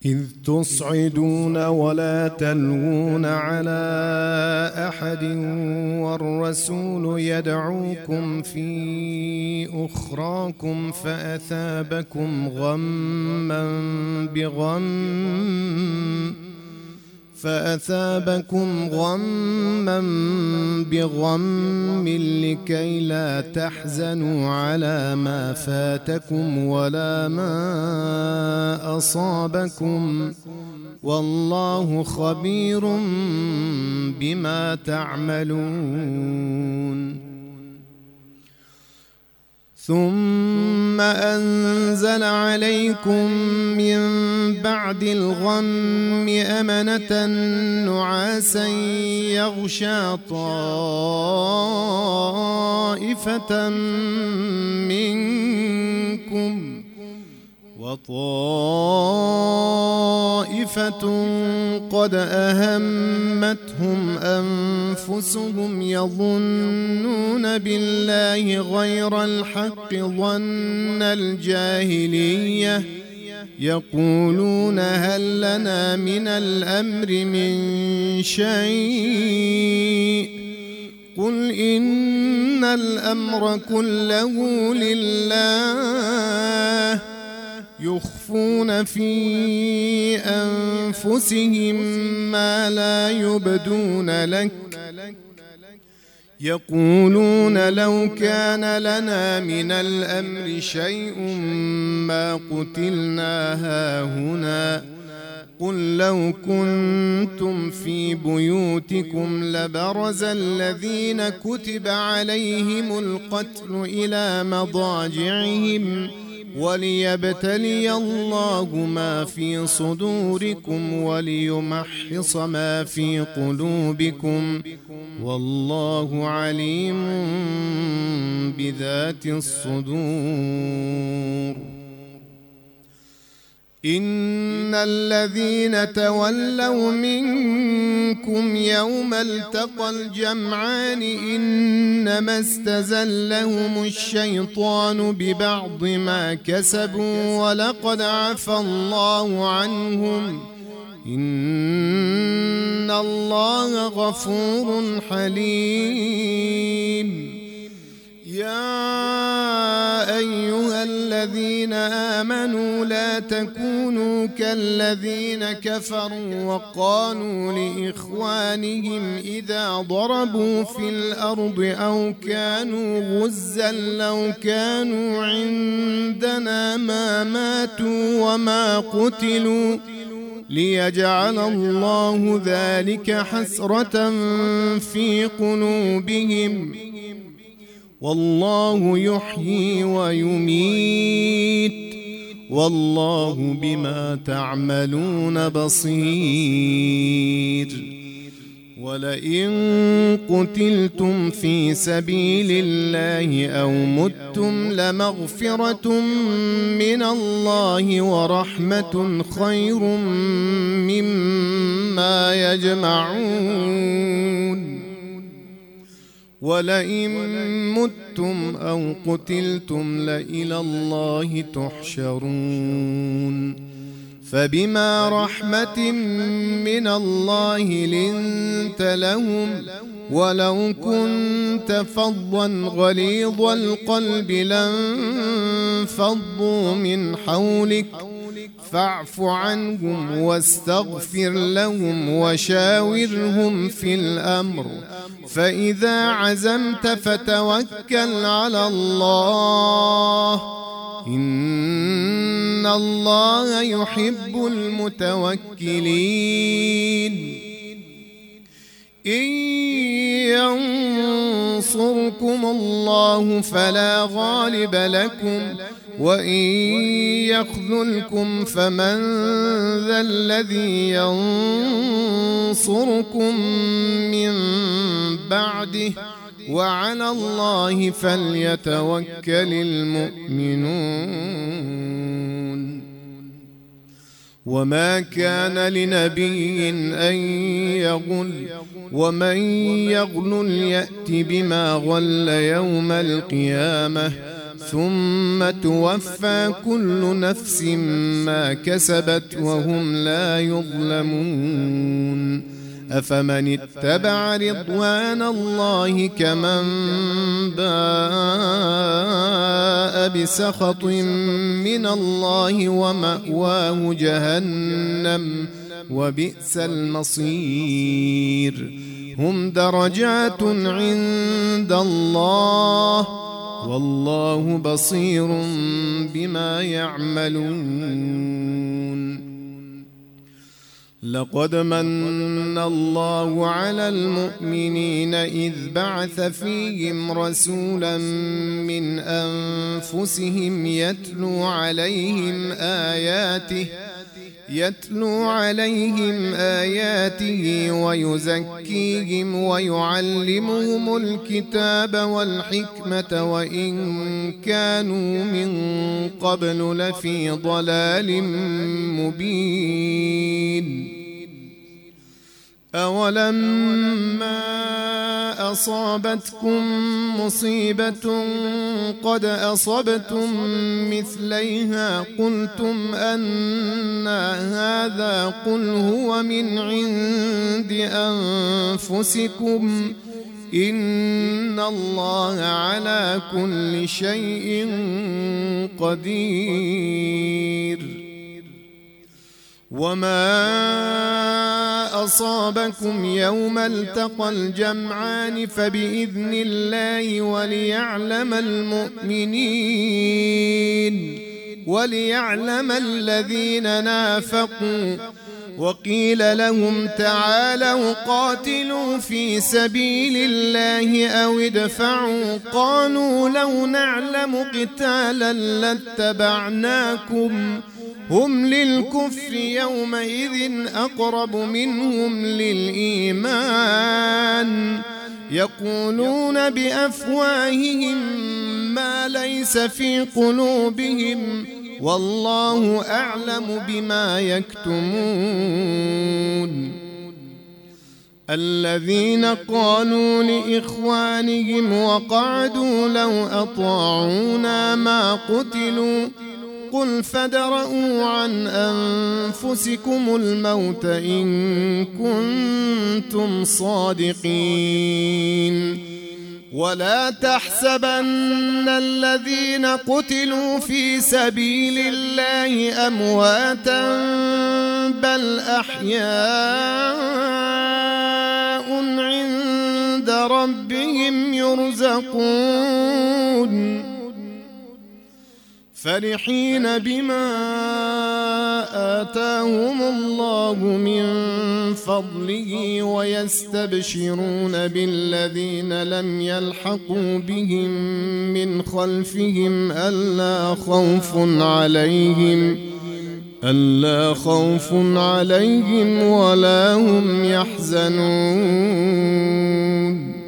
إذ تصعدون ولا تلوون على أحد والرسول يدعوكم في أخراكم فأثابكم غما بغم لكي لا تحزنوا على ما فاتكم ولا ما أصابكم والله خبير بما تعملون. ثم أنزل عليكم من بعد الغم أمنة نعاسا يغشى طائفة منكم وطائفة قد أهمتهم أنفسهم يظنون بالله غير الحق ظن الجاهلية يقولون هل لنا من الأمر من شيء قل إن الأمر كله لله يخفون في أنفسهم ما لا يبدون لك يقولون لو كان لنا من الأمر شيء ما قتلنا هاهنا قل لو كنتم في بيوتكم لبرز الذين كتب عليهم القتل إلى مضاجعهم وليبتلي الله ما في صدوركم وليمحص ما في قلوبكم والله عليم بذات الصدور. إن الذين تولوا منكم يوم التقى الجمعان إنما استزلهم الشيطان ببعض ما كسبوا ولقد عفى الله عنهم إن الله غفور حليم. يا أيها الذين آمنوا لا تكونوا كالذين كفروا وقالوا لإخوانهم إذا ضربوا في الأرض أو كانوا غزا لو كانوا عندنا ما ماتوا وما قتلوا ليجعل الله ذلك حسرة في قلوبهم والله يحيي ويميت والله بما تعملون بصير. ولئن قتلتم في سبيل الله أو متم لمغفرة من الله ورحمة خير مما يجمعون. ولئن متم أو قتلتم لإلى الله تحشرون. فبما رحمة من الله لنت لهم ولو كنت فظا غليظ القلب لانفضوا من حولك فاعف عنهم واستغفر لهم وشاورهم في الأمر فإذا عزمت فتوكل على الله إن الله يحب المتوكلين. إن ينصركم الله فلا غالب لكم وإن يخذلكم فمن ذا الذي ينصركم من بعده وعلى الله فليتوكل المؤمنون. وما كان لنبي أن يغل ومن يغل يأت بما غل يوم القيامة ثم توفى كل نفس ما كسبت وهم لا يظلمون أفمن اتبع رضوان الله كمن باء بسخط من الله ومأواه جهنم وبئس المصير هم درجات عند الله والله بصير بما يعملون لقد من الله على المؤمنين إذ بعث فيهم رسولا من أنفسهم يتلو عليهم آياته ويزكيهم ويعلمهم الكتاب والحكمة وإن كانوا من قبل لفي ضلال مبين أولما أصابتكم مصيبة قد أصبتم مثليها قلتم أنى هذا قل هو من عند أنفسكم إن الله على كل شيء قدير وما أصابكم يوم التقى الجمعان فبإذن الله وليعلم الذين نافقوا وقيل لهم تعالوا قاتلوا في سبيل الله أو ادفعوا قالوا لو نعلم قتالا لاتبعناكم هم للكفر يومئذ أقرب منهم للإيمان يقولون بأفواههم ما ليس في قلوبهم والله أعلم بما يكتمون الذين قالوا لإخوانهم وقعدوا لو أطاعونا ما قتلوا قل فادرءوا عن أنفسكم الموت إن كنتم صادقين ولا تحسبن الذين قتلوا في سبيل الله أمواتا بل أحياء عند ربهم يرزقون فرحين بما آتاهم الله من فضله ويستبشرون بالذين لم يلحقوا بهم من خلفهم ألا خوف عليهم ولا هم يحزنون